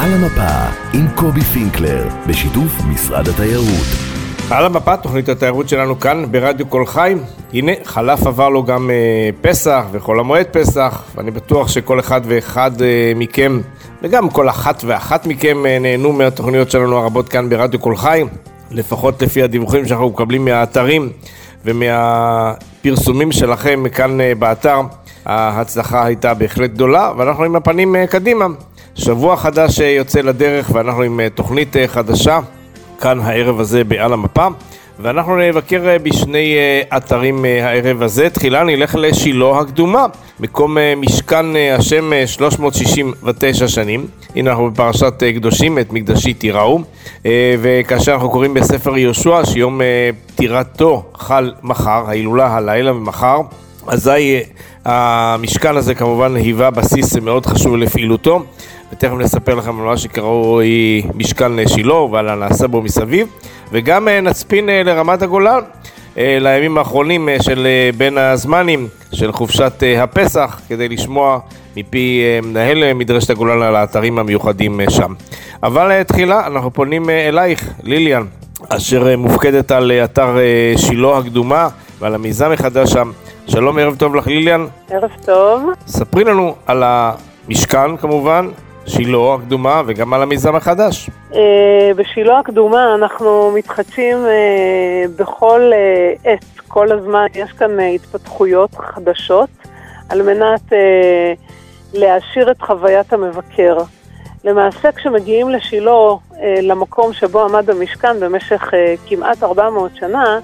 על המפה עם קובי פינקלר, בשיתוף משרד התיירות. על המפה, תוכנית התיירות שלנו כאן ברדיו כל חי. הנה, חלף עבר לו גם פסח וחול המועד פסח, ואני בטוח שכל אחד ואחד מכם, וגם כל אחת ואחת מכם, נהנו מהתוכניות שלנו הרבות כאן ברדיו כל חי, לפחות לפי הדיווחים שאנחנו מקבלים מהאתרים ומהפרסומים שלכם כאן באתר. ההצלחה הייתה בהחלט גדולה, ואנחנו עם הפנים קדימה. שבוע חדש יוצא לדרך, ואנחנו עם תוכנית חדשה כאן הערב הזה בעל המפה, ואנחנו נבקר בשני אתרים הערב הזה. תחילה נלך לשילה הקדומה, מקום משכן השם 369 שנים. הנה אנחנו בפרשת קדושים, את מקדשי תיראו, וכאשר אנחנו קוראים בספר יהושע שיום פטירתו חל מחר, ההילולה הלילה ומחר, אזי המשכן הזה כמובן היווה בסיס מאוד חשוב לפעילותו, ותכף נספר לכם על מה שקראו משכן שילה ועל הנעשה בו מסביב, וגם נצפין לרמת הגולן, לימים האחרונים של בין הזמנים של חופשת הפסח, כדי לשמוע מפי מנהל מדרשת הגולן על האתרים המיוחדים שם. אבל תחילה אנחנו פונים אלייך, ליליאן, אשר מופקדת על אתר שילה הקדומה ועל המיזם החדש שם. שלום, ערב טוב לך ליליאן. ערב טוב. ספרי לנו על המשכן כמובן, שילה הקדומה, וגם על המיזם החדש. בשילה הקדומה אנחנו מתחדשים בכל עת, כל הזמן. יש כאן התפתחויות חדשות על מנת להעשיר את חוויית המבקר. למעשה כשמגיעים לשילה, למקום שבו עמד המשכן במשך כמעט 400 שנה,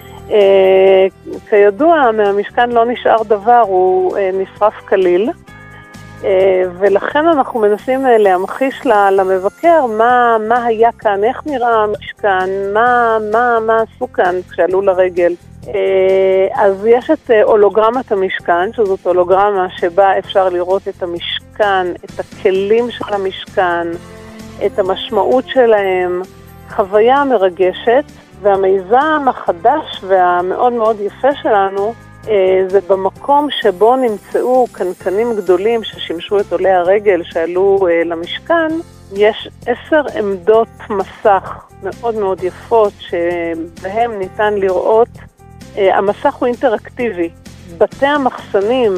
כידוע מהמשכן לא נשאר דבר, הוא נשרף כליל, ולכן אנחנו מנסים להמחיש למבקר מה היה כאן, איך נראה המשכן, מה עשו כאן כשעלו לרגל. אז יש את הולוגרמת המשכן, שזאת הולוגרמה שבה אפשר לראות את המשכן, את הכלים של המשכן, את המשמעות שלהם, חוויה מרגשת. והמיזם החדש והמאוד מאוד יפה שלנו זה במקום שבו נמצאו קנקנים גדולים ששימשו את עולי הרגל שעלו למשכן. יש 10 עמדות מסך מאוד מאוד יפות שבהם ניתן לראות, המסך הוא אינטראקטיבי. בתי המחסנים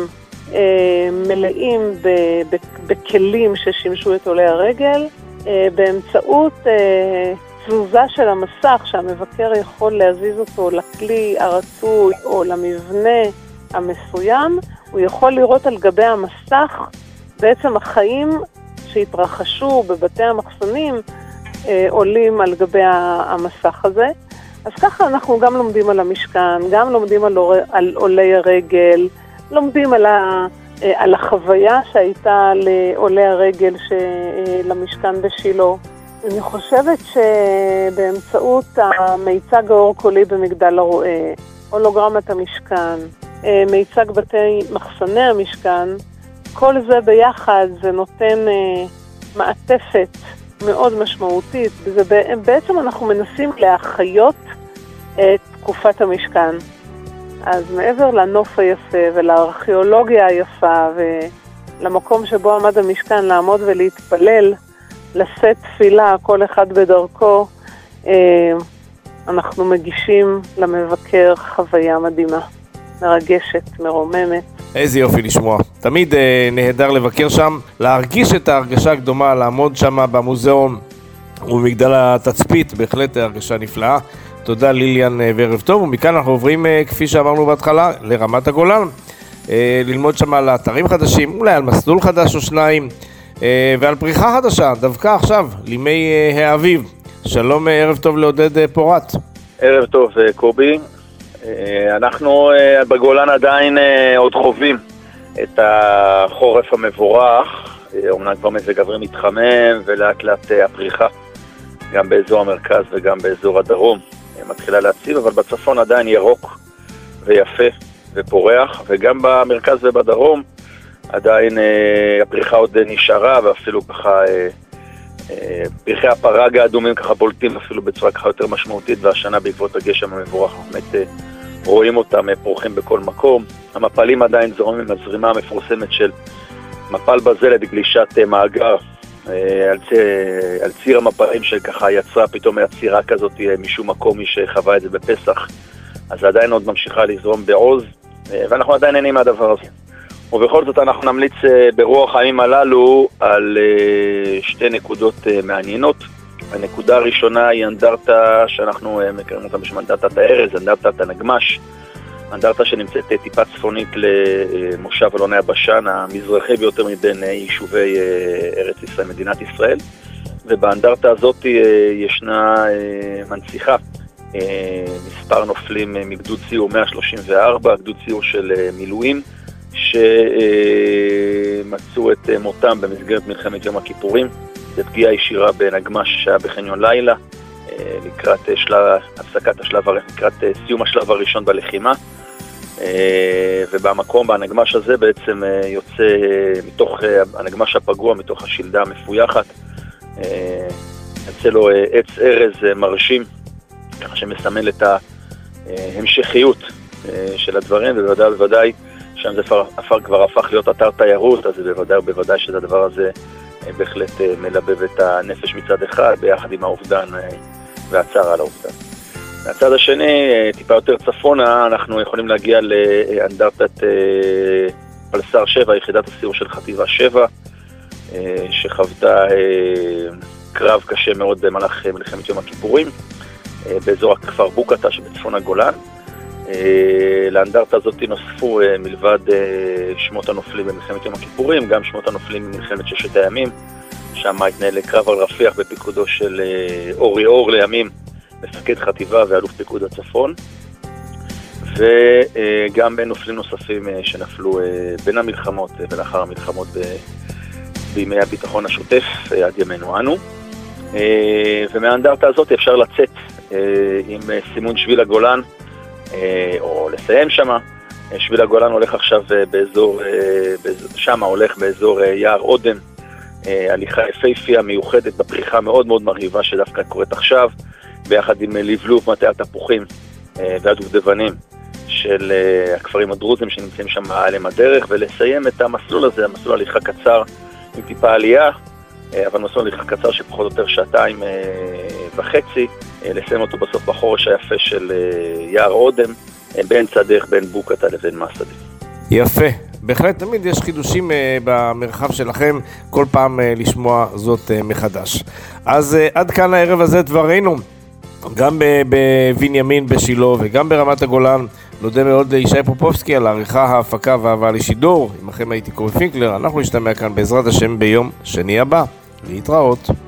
מלאים בכלים ששימשו את עולי הרגל, באמצעות תזוזה של המסך שהמבקר יכול להזיז אותו לכלי הרצוי או למבנה המסוים, הוא יכול לראות על גבי המסך בעצם החיים שהתרחשו בבתי המחסנים עולים על גבי המסך הזה. אז ככה אנחנו גם לומדים על המשכן, גם לומדים על עולי הרגל, לומדים על החוויה שהייתה לעולי הרגל למשכן בשילה. אני חושבת שבאמצעות המיצג האור קולי במגדל הרועה, הולוגרמת המשכן, מיצג בתי מחסני המשכן, כל זה ביחד זה נותן מעטפת מאוד משמעותית. בעצם אנחנו מנסים להחיות את תקופת המשכן. אז מעבר לנוף היפה ולארכיאולוגיה היפה ולמקום שבו עמד המשכן לעמוד ולהתפלל, לשאת תפילה, כל אחד בדרכו, אנחנו מגישים למבקר חוויה מדהימה, מרגשת, מרוממת. איזה יופי לשמוע. תמיד נהדר לבקר שם, להרגיש את ההרגשה הקדומה, לעמוד שם במוזיאון ובמגדל התצפית, בהחלט הרגשה נפלאה. תודה ליליאן וערב טוב, ומכאן אנחנו עוברים, כפי שאמרנו בהתחלה, לרמת הגולן, ללמוד שם על אתרים חדשים, אולי על מסלול חדש או שניים, ועל פריחה חדשה, דווקא עכשיו, לימי האביב. שלום, ערב טוב לעודד פורט. ערב טוב, קובי. אנחנו בגולן עדיין עוד חווים את החורף המבורך, אומנם כבר מזג אוויר מתחמם ולאט לאט הפריחה, גם באזור המרכז וגם באזור הדרום מתחילה להציב, אבל בצפון עדיין ירוק ויפה ופורח, וגם במרכז ובדרום עדיין הפריחה עוד נשארה, ואפילו ככה פרחי הפרג האדומים ככה בולטים אפילו בצורה ככה יותר משמעותית, והשנה בעקבות הגשם המבורך באמת רואים אותם פורחים בכל מקום. המפלים עדיין זורמים עם הזרימה המפורסמת של מפל בזלת, גלישת מאגר, על ציר המפלים שככה יצרה פתאום היצירה כזאת משום מקום, מי שחווה את זה בפסח, אז עדיין עוד ממשיכה לזרום בעוז, ואנחנו עדיין נהנים מהדבר הזה. ובכל זאת אנחנו נמליץ ברוח הימים הללו על שתי נקודות מעניינות. הנקודה הראשונה היא אנדרטה שאנחנו מכירים אותה בשם אנדרטת הארז, אנדרטת הנגמש, אנדרטה שנמצאת טיפה צפונית למושב אלוני הבשן, המזרחי ביותר מבין יישובי ארץ ישראל, מדינת ישראל. ובאנדרטה הזאת ישנה מנציחה מספר נופלים מגדוד סיור 134, גדוד סיור של מילואים, שמצאו את מותם במסגרת מלחמת יום הכיפורים. זה פגיעה ישירה בנגמש שהיה בחניון לילה, לקראת הפסקת השלב, לקראת סיום השלב הראשון בלחימה. ובמקום, בנגמש הזה בעצם יוצא מתוך הנגמש הפגוע, מתוך השלדה המפויחת, יוצא לו עץ ארז מרשים, ככה שמסמל את ההמשכיות של הדברים, ובוודאי שם זה כבר הפך להיות אתר תיירות, אז בוודאי שהדבר הזה בהחלט מלבב את הנפש מצד אחד, ביחד עם האובדן והצער על האובדן. מהצד השני, טיפה יותר צפונה, אנחנו יכולים להגיע לאנדרטת פלסר 7, יחידת הסיור של חטיבה 7, שחוותה קרב קשה מאוד במהלך מלחמת יום הכיפורים, באזור הכפר בוקתה שבצפון הגולן. לאנדרטה הזאת נוספו מלבד שמות הנופלים במלחמת יום הכיפורים, גם שמות הנופלים במלחמת ששת הימים, שם התנהל קרב על רפיח בפיקודו של אורי אור לימים, מפקד חטיבה ואלוף פיקוד הצפון, וגם נופלים נוספים שנפלו בין המלחמות ולאחר המלחמות בימי הביטחון השוטף עד ימינו אנו. ומהאנדרטה הזאת אפשר לצאת עם סימון שביל הגולן, או לסיים שמה. שביל הגולן הולך עכשיו באזור יער אודם, הליכה יפהפייה מיוחדת בפריחה מאוד מאוד מרהיבה שדווקא קורית עכשיו, ביחד עם לבלוב מטה התפוחים והדובדבנים של הכפרים הדרוזים שנמצאים שם עליהם הדרך, ולסיים את המסלול הזה, המסלול הליכה קצר עם טיפה עלייה, אבל מסלול הליכה קצר שפחות או יותר 2.5 לסיים אותו בסוף בחורש היפה של יער אודם, באמצע הדרך בין בוקתה לבין מסעדה. יפה, בהחלט תמיד יש חידושים במרחב שלכם, כל פעם לשמוע זאת מחדש. אז עד כאן הערב הזה דברינו, גם בבנימין בשילה וגם ברמת הגולן. נודה מאוד לישי פופובסקי על העריכה, ההפקה וההבאה לשידור. עמכם הייתי קובי פינקלר, אנחנו נשתמע כאן בעזרת השם ביום שני הבא. להתראות.